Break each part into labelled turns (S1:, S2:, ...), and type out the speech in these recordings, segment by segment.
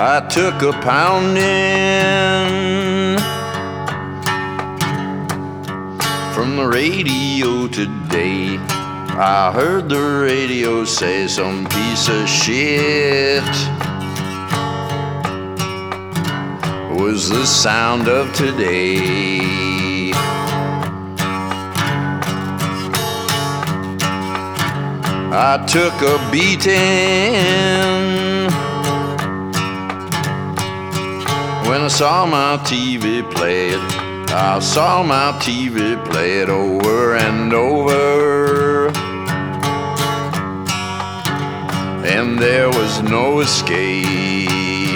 S1: I took a pounding from the radio today. I heard the radio say some piece of shit was the sound of today. I took a beating when I saw my TV play it. I saw my TV play it over and over, and there was no escape.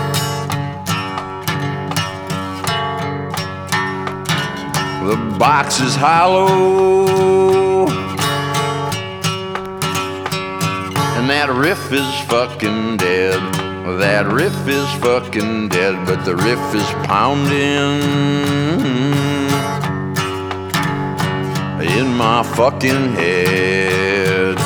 S1: The box is hollow, and that riff is fucking dead. That riff is fucking dead, but the riff is pounding in my fucking head.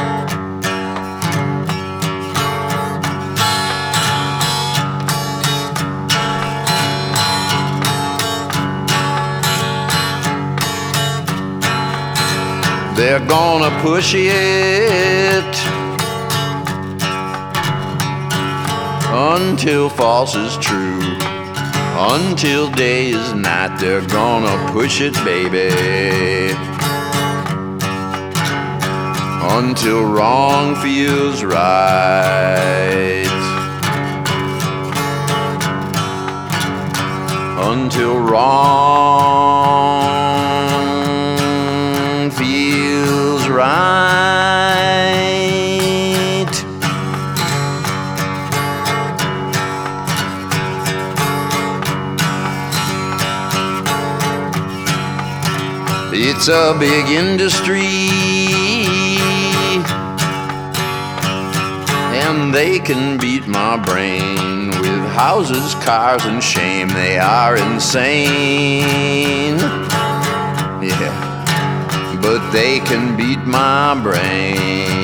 S1: They're gonna push it until false is true, until day is night. They're gonna push it, baby, until wrong feels right, until wrong feels right. It's a big industry, and they can beat my brain with houses, cars, and shame. They are insane, yeah, but they can beat my brain.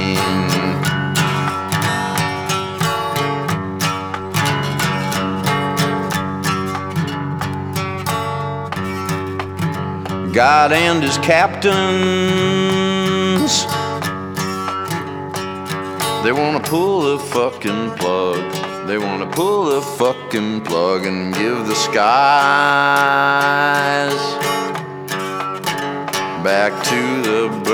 S1: God and his captains, they wanna pull the fucking plug. They wanna pull the fucking plug and give the skies back to the